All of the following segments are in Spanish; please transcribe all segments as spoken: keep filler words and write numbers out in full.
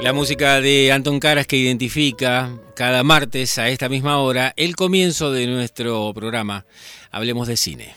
La música de Antón Caras, que identifica cada martes a esta misma hora el comienzo de nuestro programa Hablemos de Cine.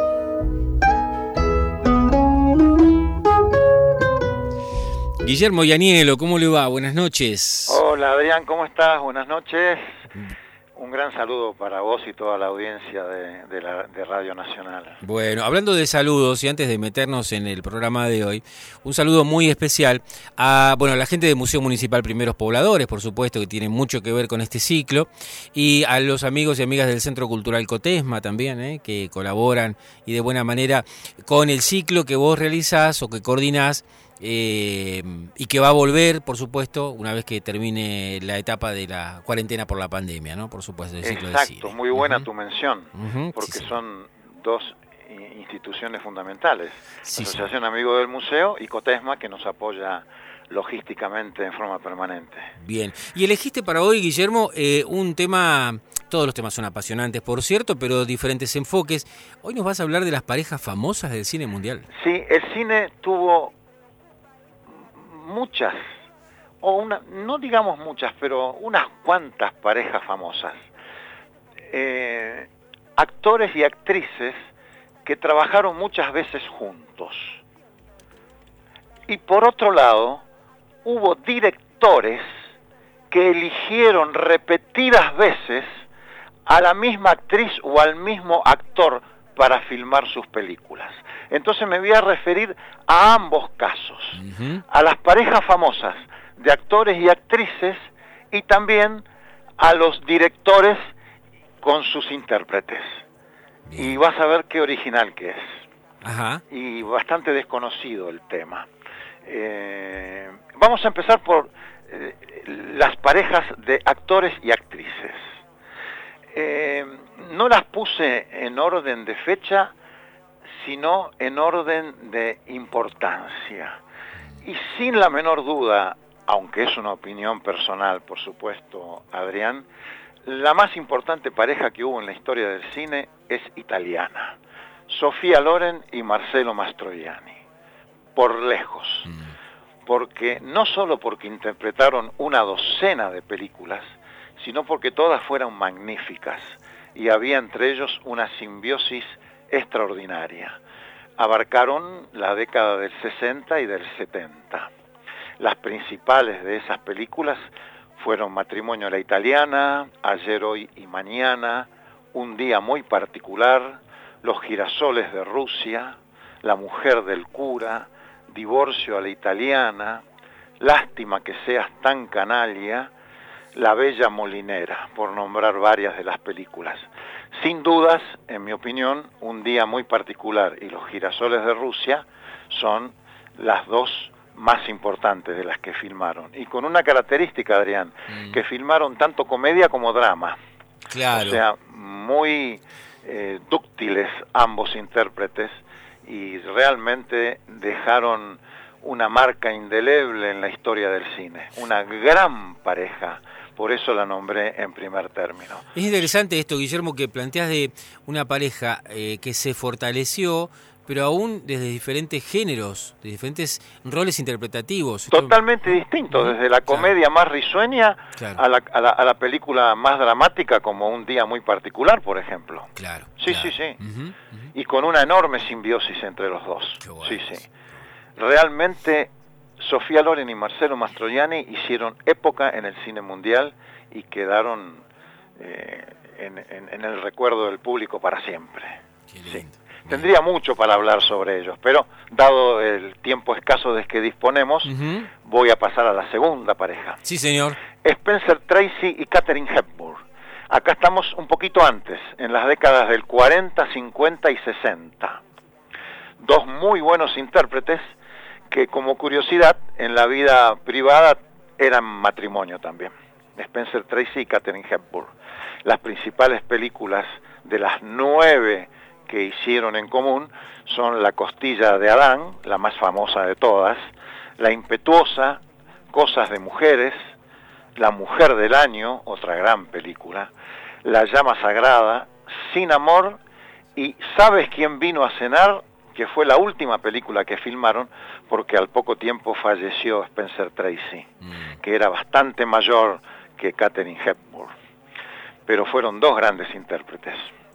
Guillermo Yanielo, ¿cómo le va? Buenas noches. Hola Adrián, ¿cómo estás? Buenas noches. Un gran saludo para vos y toda la audiencia de, de, la, de Radio Nacional. Bueno, hablando de saludos y antes de meternos en el programa de hoy, un saludo muy especial a bueno a la gente del Museo Municipal Primeros Pobladores, por supuesto, que tiene mucho que ver con este ciclo, y a los amigos y amigas del Centro Cultural Cotesma también, eh, que colaboran y de buena manera con el ciclo que vos realizás o que coordinás. Eh, y que va a volver, por supuesto, una vez que termine la etapa de la cuarentena por la pandemia, ¿no? Por supuesto, el ciclo Exacto, de cine. Muy buena uh-huh. tu mención, uh-huh. porque sí, sí. son dos instituciones fundamentales, sí, Asociación sí. Amigos del Museo y Cotesma, que nos apoya logísticamente en forma permanente. Bien, y elegiste para hoy, Guillermo, eh, un tema, todos los temas son apasionantes, por cierto, pero diferentes enfoques. Hoy nos vas a hablar de las parejas famosas del cine mundial. Sí, el cine tuvo muchas, o una, no digamos muchas, pero unas cuantas parejas famosas, eh, actores y actrices que trabajaron muchas veces juntos. Y por otro lado, hubo directores que eligieron repetidas veces a la misma actriz o al mismo actor para filmar sus películas. Entonces me voy a referir a ambos casos, uh-huh. a las parejas famosas de actores y actrices y también a los directores con sus intérpretes. Bien. Y vas a ver qué original que es. Ajá. Y bastante desconocido el tema. Eh, vamos a empezar por eh, las parejas de actores y actrices. Eh, no las puse en orden de fecha, sino en orden de importancia. Y sin la menor duda, aunque es una opinión personal, por supuesto, Adrián, la más importante pareja que hubo en la historia del cine es italiana. Sofía Loren y Marcello Mastroianni, por lejos. Porque no solo porque interpretaron una docena de películas, sino porque todas fueron magníficas y había entre ellos una simbiosis extraordinaria. Abarcaron la década del sesenta y del setenta. Las principales de esas películas fueron Matrimonio a la Italiana, Ayer, Hoy y Mañana, Un Día Muy Particular, Los Girasoles de Rusia, La Mujer del Cura, Divorcio a la Italiana, Lástima que seas tan canalla, La Bella Molinera, por nombrar varias de las películas. Sin dudas, en mi opinión, Un Día Muy Particular y Los Girasoles de Rusia son las dos más importantes de las que filmaron. Y con una característica, Adrián, mm. que filmaron tanto comedia como drama. Claro. O sea, muy eh, dúctiles ambos intérpretes y realmente dejaron una marca indeleble en la historia del cine. Una gran pareja. Por eso la nombré en primer término. Es interesante esto, Guillermo, que planteas de una pareja eh, que se fortaleció, pero aún desde diferentes géneros, de diferentes roles interpretativos. Totalmente distintos, desde la comedia claro. más risueña claro. a, la, a, la, a la película más dramática, como Un Día Muy Particular, por ejemplo. Claro. Sí, claro. sí, sí. Uh-huh, uh-huh. Y con una enorme simbiosis entre los dos. Qué bueno. Sí, sí. Realmente Sofía Loren y Marcello Mastroianni hicieron época en el cine mundial y quedaron eh, en, en, en el recuerdo del público para siempre. Qué lindo. Sí. Tendría mucho para hablar sobre ellos, pero dado el tiempo escaso de que disponemos, uh-huh. voy a pasar a la segunda pareja. Sí, señor. Spencer Tracy y Katharine Hepburn. Acá estamos un poquito antes, en las décadas del cuarenta, cincuenta y sesenta. Dos muy buenos intérpretes que, como curiosidad, en la vida privada eran matrimonio también. Spencer Tracy y Katharine Hepburn. Las principales películas de las nueve que hicieron en común son La Costilla de Adán, la más famosa de todas, La Impetuosa, Cosas de Mujeres, La Mujer del Año, otra gran película, La Llama Sagrada, Sin Amor y ¿Sabes quién vino a cenar? que fue la última película que filmaron, porque al poco tiempo falleció Spencer Tracy, mm. que era bastante mayor que Katharine Hepburn. Pero fueron dos grandes intérpretes.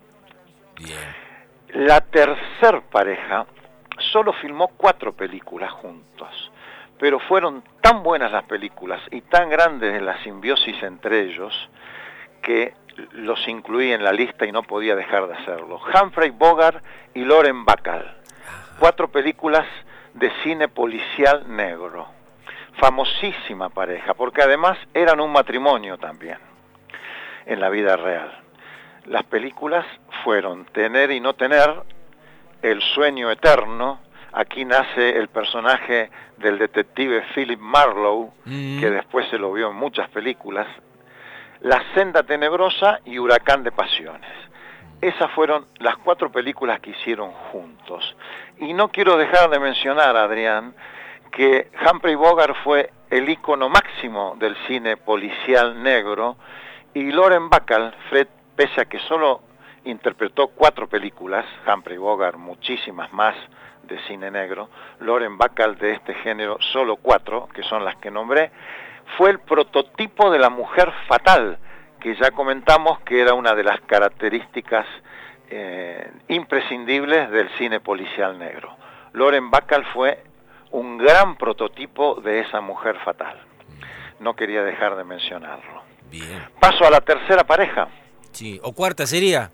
Bien. La tercer pareja solo filmó cuatro películas juntos, pero fueron tan buenas las películas y tan grandes la simbiosis entre ellos que los incluí en la lista y no podía dejar de hacerlo. Humphrey Bogart y Lauren Bacall, cuatro películas de cine policial negro. Famosísima pareja, porque además eran un matrimonio también, en la vida real. Las películas fueron Tener y no tener, El sueño eterno. Aquí nace el personaje del detective Philip Marlowe, mm. que después se lo vio en muchas películas. La senda tenebrosa y Huracán de pasiones. Esas fueron las cuatro películas que hicieron juntos. Y no quiero dejar de mencionar, Adrián, que Humphrey Bogart fue el ícono máximo del cine policial negro, y Lauren Bacall, Fred, pese a que solo interpretó cuatro películas, Humphrey Bogart muchísimas más de cine negro, Lauren Bacall de este género solo cuatro, que son las que nombré, fue el prototipo de la mujer fatal, que ya comentamos que era una de las características eh, imprescindibles del cine policial negro. Lauren Bacall fue un gran prototipo de esa mujer fatal. No quería dejar de mencionarlo. Bien. Paso a la tercera pareja. Sí, o cuarta sería.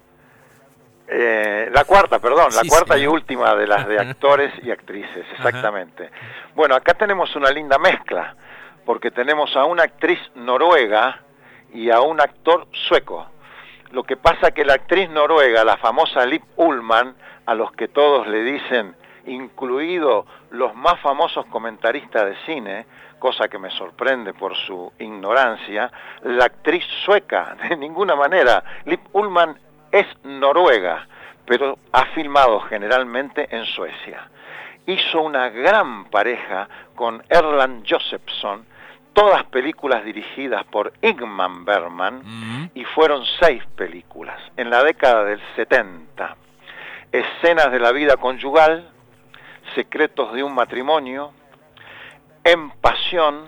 Eh, la cuarta, perdón, la sí, cuarta sí. y última de las de actores y actrices, exactamente. Ajá. Bueno, acá tenemos una linda mezcla, porque tenemos a una actriz noruega y a un actor sueco. Lo que pasa que la actriz noruega, la famosa Liv Ullmann, a los que todos le dicen, incluido los más famosos comentaristas de cine, cosa que me sorprende por su ignorancia, la actriz sueca, de ninguna manera. Liv Ullmann es noruega, pero ha filmado generalmente en Suecia. Hizo una gran pareja con Erland Josephson, todas películas dirigidas por Ingmar Bergman, mm-hmm. y fueron seis películas en la década del setenta. Escenas de la vida conyugal, Secretos de un matrimonio, En pasión,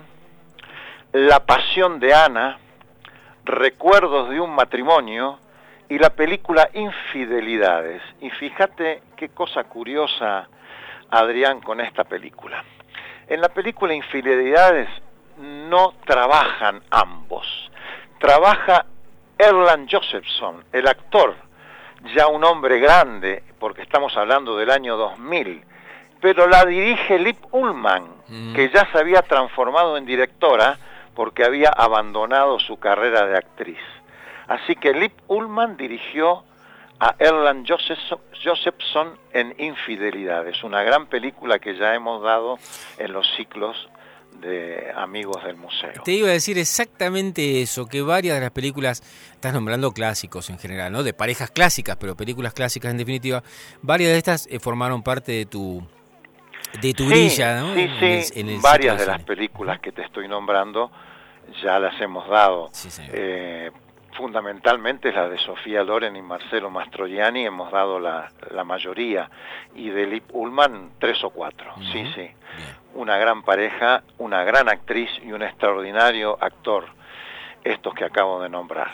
La pasión de Ana, Recuerdos de un matrimonio y la película Infidelidades. Y fíjate qué cosa curiosa, Adrián, con esta película. En la película Infidelidades no trabajan ambos. Trabaja Erland Josephson, el actor, ya un hombre grande, porque estamos hablando del año dos mil, pero la dirige Liv Ullmann, mm. que ya se había transformado en directora porque había abandonado su carrera de actriz. Así que Liv Ullmann dirigió a Erland Josephson en Infidelidades, una gran película que ya hemos dado en los ciclos de Amigos del Museo. Te iba a decir exactamente eso, que varias de las películas, estás nombrando clásicos en general, ¿no? De parejas clásicas, pero películas clásicas en definitiva, varias de estas eh, formaron parte de tu de tu sí, grilla, ¿no? Sí, en sí, el, en el varias de cine. las películas que te estoy nombrando ya las hemos dado. Sí, eh, fundamentalmente las de Sofía Loren y Marcello Mastroianni hemos dado la, la mayoría, y de Liv Ullmann tres o cuatro. Uh-huh. Sí, sí. Bien. Una gran pareja, una gran actriz y un extraordinario actor, estos que acabo de nombrar.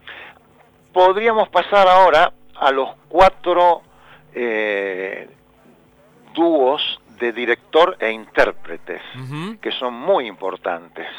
Podríamos pasar ahora a los cuatro eh, dúos de director e intérpretes, uh-huh. que son muy importantes.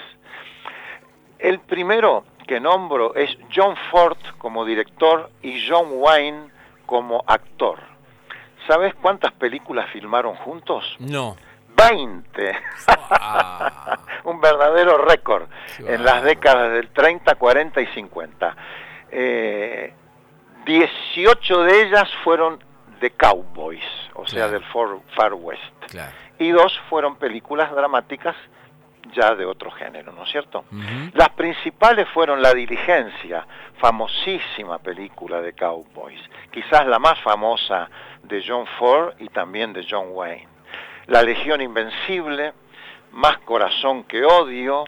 El primero que nombro es John Ford como director y John Wayne como actor. ¿Sabes cuántas películas filmaron juntos? No. veinte. Ah. Un verdadero récord en las décadas del treinta, cuarenta y cincuenta. Eh, dieciocho de ellas fueron de cowboys, o sea, claro. del Far, Far West. Claro. Y dos fueron películas dramáticas ya de otro género, ¿no es cierto? Uh-huh. Las principales fueron La Diligencia, famosísima película de cowboys, quizás la más famosa de John Ford y también de John Wayne. La Legión Invencible, Más Corazón que Odio,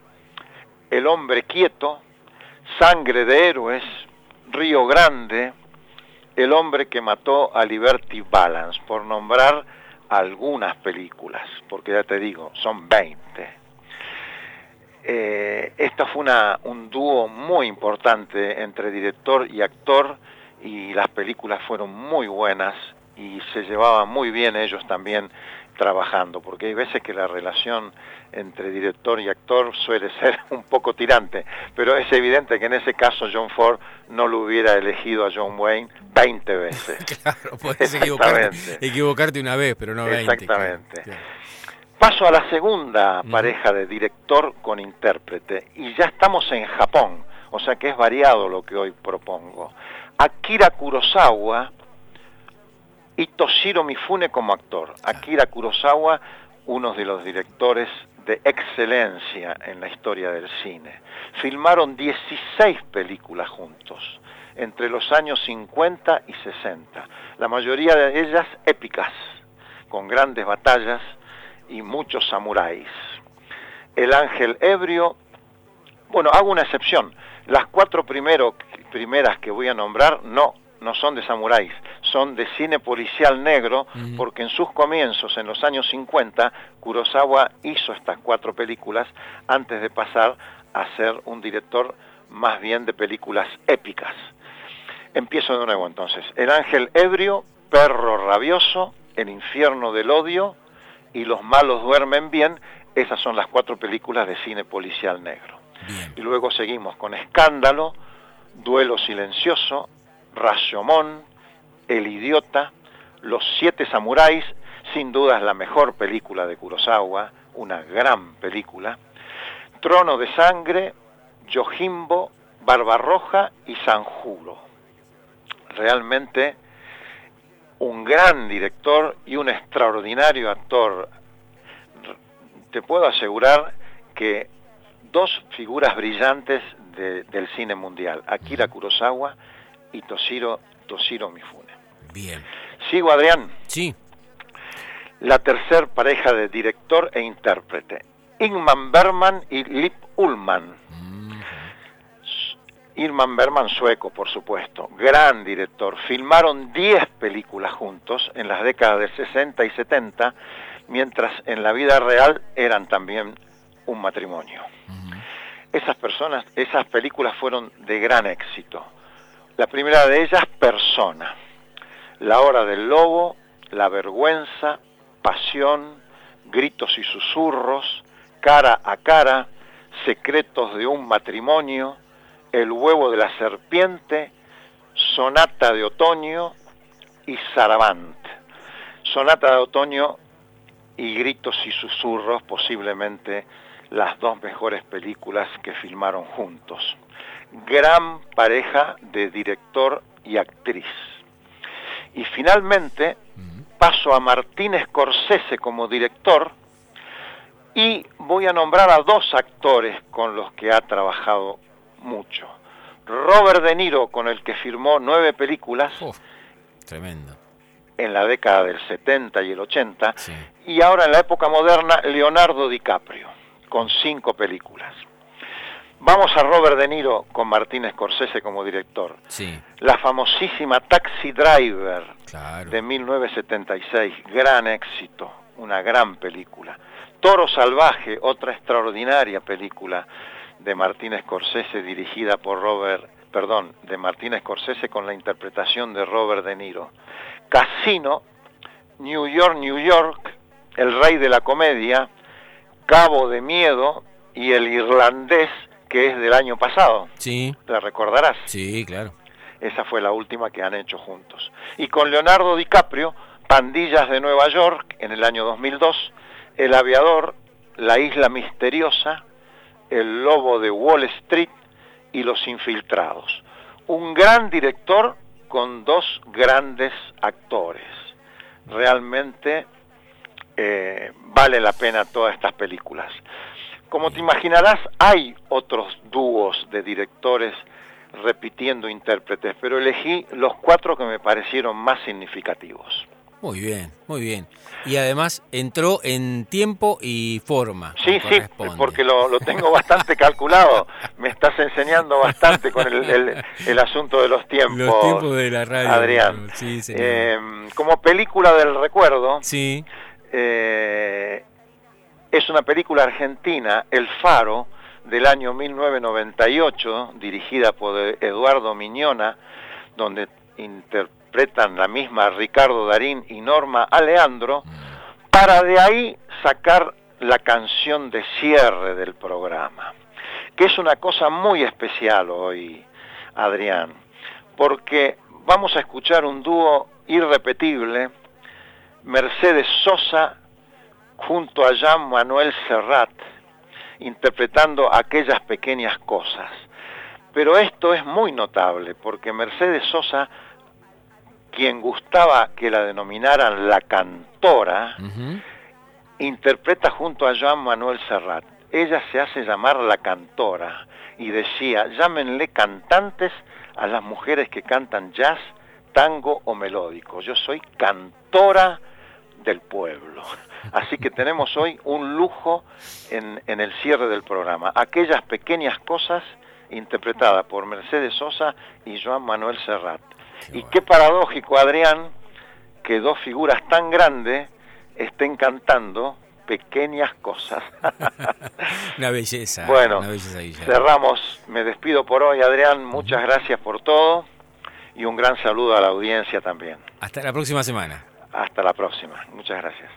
El Hombre Quieto, Sangre de Héroes, Río Grande, El hombre que mató a Liberty Balance, por nombrar algunas películas, porque ya te digo, son veinte. Eh, esto fue una, un dúo muy importante entre director y actor, y las películas fueron muy buenas y se llevaban muy bien ellos también trabajando, porque hay veces que la relación entre director y actor suele ser un poco tirante, pero es evidente que en ese caso John Ford no lo hubiera elegido a John Wayne veinte veces. Claro, puedes equivocarte, equivocarte una vez, pero no veinte. Exactamente. Claro. Paso a la segunda Uh-huh. pareja de director con intérprete, y ya estamos en Japón, o sea que es variado lo que hoy propongo. Akira Kurosawa y Toshiro Mifune como actor. Akira Kurosawa, uno de los directores de excelencia en la historia del cine. Filmaron dieciséis películas juntos, entre los años cincuenta y sesenta, la mayoría de ellas épicas, con grandes batallas y muchos samuráis. El ángel ebrio, bueno, hago una excepción, las cuatro primero, primeras que voy a nombrar no, no son de samuráis, son de cine policial negro, uh-huh. porque en sus comienzos, en los años cincuenta, Kurosawa hizo estas cuatro películas antes de pasar a ser un director más bien de películas épicas. Empiezo de nuevo entonces. El ángel ebrio, Perro rabioso, El infierno del odio y Los malos duermen bien. Esas son las cuatro películas de cine policial negro. Bien. Y luego seguimos con Escándalo, Duelo silencioso, Rashomon, El idiota, Los siete samuráis, sin duda es la mejor película de Kurosawa, una gran película, Trono de sangre, Yojimbo, Barbarroja y Sanjuro. Realmente un gran director y un extraordinario actor. Te puedo asegurar que dos figuras brillantes de, del cine mundial, Akira Kurosawa y Toshiro, Toshiro Mifune. Bien. ¿Sigo, Adrián? Sí. La tercer pareja de director e intérprete, Ingmar Bergman y Liv Ullmann. Mm. Ingmar Bergman, sueco, por supuesto, gran director. Filmaron diez películas juntos en las décadas del sesenta y setenta, mientras en la vida real eran también un matrimonio. Uh-huh. Esas personas, esas películas fueron de gran éxito. La primera de ellas, Persona, La hora del lobo, La vergüenza, Pasión, Gritos y susurros, Cara a cara, Secretos de un matrimonio, El huevo de la serpiente, Sonata de otoño y Saraband. Sonata de otoño y Gritos y susurros, posiblemente las dos mejores películas que filmaron juntos. Gran pareja de director y actriz. Y finalmente paso a Martin Scorsese como director y voy a nombrar a dos actores con los que ha trabajado mucho. Robert De Niro, con el que firmó nueve películas. Uf, tremendo. En la década del setenta y el ochenta, sí. Y ahora en la época moderna, Leonardo DiCaprio, con cinco películas. Vamos a Robert De Niro con Martin Scorsese como director. Sí. La famosísima Taxi Driver, claro. de mil novecientos setenta y seis, gran éxito, una gran película. Toro Salvaje, otra extraordinaria película de Martin Scorsese dirigida por Robert, perdón, de Martin Scorsese con la interpretación de Robert De Niro. Casino, New York, New York, El rey de la comedia, Cabo de miedo y El irlandés, que es del año pasado. Sí. ¿La recordarás? Sí, claro. Esa fue la última que han hecho juntos. Y con Leonardo DiCaprio, Pandillas de Nueva York, en el año dos mil dos, El aviador, La isla misteriosa, El lobo de Wall Street y Los infiltrados. Un gran director con dos grandes actores. Realmente eh, vale la pena todas estas películas. Como te imaginarás, hay otros dúos de directores repitiendo intérpretes, pero elegí los cuatro que me parecieron más significativos. Muy bien, muy bien. Y además entró en tiempo y forma. Sí, sí, porque lo, lo tengo bastante calculado. Me estás enseñando bastante con el, el, el asunto de los tiempos. Los tiempos de la radio. Adrián. Sí, señor. Eh, como película del recuerdo, sí. eh, es una película argentina, El Faro, del año mil novecientos noventa y ocho, dirigida por Eduardo Miñona, donde interpretan la misma Ricardo Darín y Norma Aleandro, para de ahí sacar la canción de cierre del programa, que es una cosa muy especial hoy, Adrián, porque vamos a escuchar un dúo irrepetible, Mercedes Sosa junto a Jean Manuel Serrat, interpretando Aquellas pequeñas cosas. Pero esto es muy notable, porque Mercedes Sosa, quien gustaba que la denominaran la cantora, uh-huh. interpreta junto a Jean Manuel Serrat. Ella se hace llamar la cantora y decía, llámenle cantantes a las mujeres que cantan jazz, tango o melódico. Yo soy cantora del pueblo. Así que tenemos hoy un lujo en, en el cierre del programa. Aquellas pequeñas cosas, interpretada por Mercedes Sosa y Joan Manuel Serrat. Qué y bueno. Qué paradójico, Adrián, que dos figuras tan grandes estén cantando pequeñas cosas. Una belleza. Bueno, una belleza, cerramos. Me despido por hoy, Adrián. Muchas gracias por todo y un gran saludo a la audiencia también. Hasta la próxima semana. Hasta la próxima. Muchas gracias.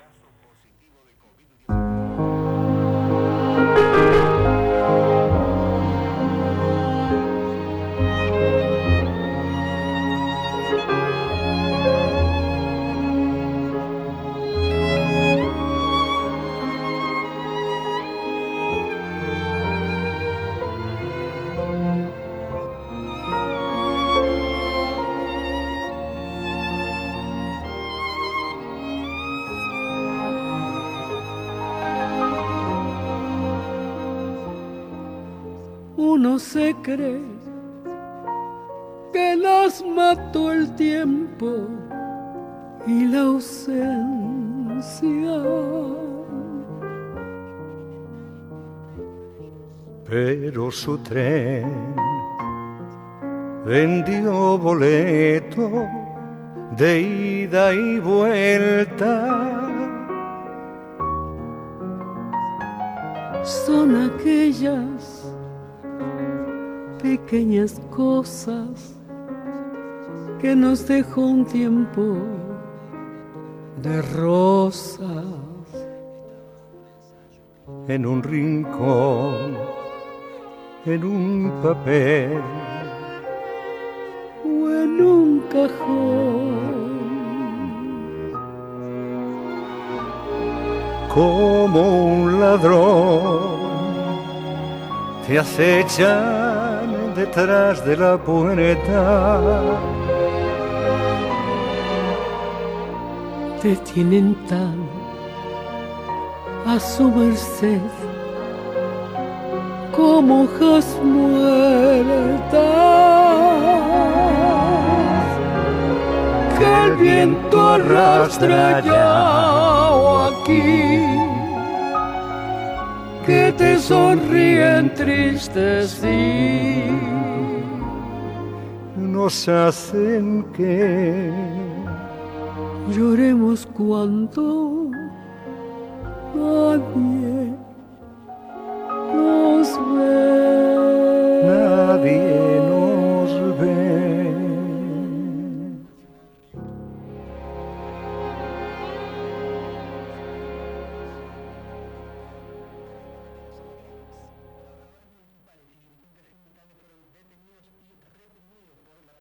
Uno se cree que las mató el tiempo y la ausencia, pero su tren vendió boleto de ida y vuelta. Son aquellas pequeñas cosas que nos dejó un tiempo de rosas. En un rincón, en un papel o en un cajón, como un ladrón te acechan detrás de la puerta. Te tienen tan a su merced como hojas muertas que el viento arrastra allá o aquí, que te sonríen tristes y nos hacen que lloremos cuando nadie